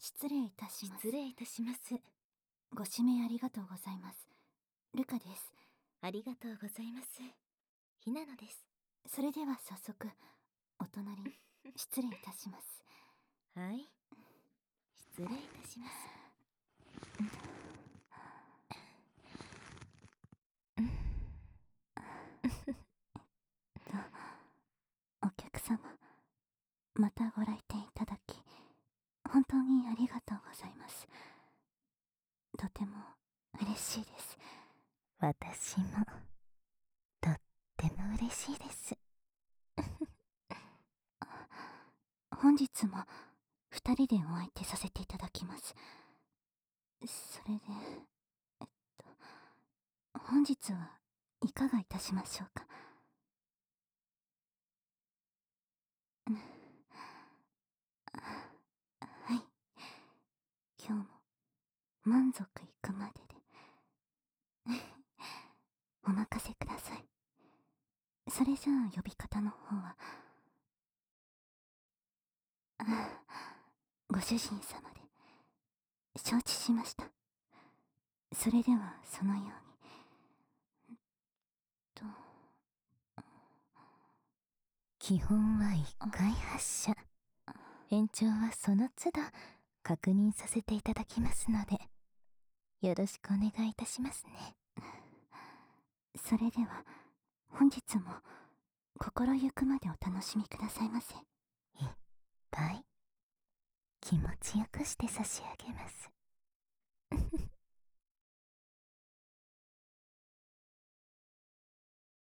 失礼いたします。 失礼いたします。 ご指名ありがとうございます。ルカです。 ありがとうございます。ひなのです。 それでは早速、お隣、失礼いたします。 はい。失礼いたします。 お客様、またご来店いただき、本当にありがとうございます。とても嬉しいです。 私も、とっても嬉しいです。 本日も二人でお相手させていただきます。それで、本日はいかがいたしましょうか。はい。今日も満足いくまでで。お任せください。それじゃあ呼び方の方は。ご主人様で。承知しました。それではそのように。 基本は1回発射。延長はその都度確認させていただきますので、よろしくお願いいたしますね。 それでは、本日も心ゆくまでお楽しみくださいませ。 いっぱい気持ちよくして差し上げます。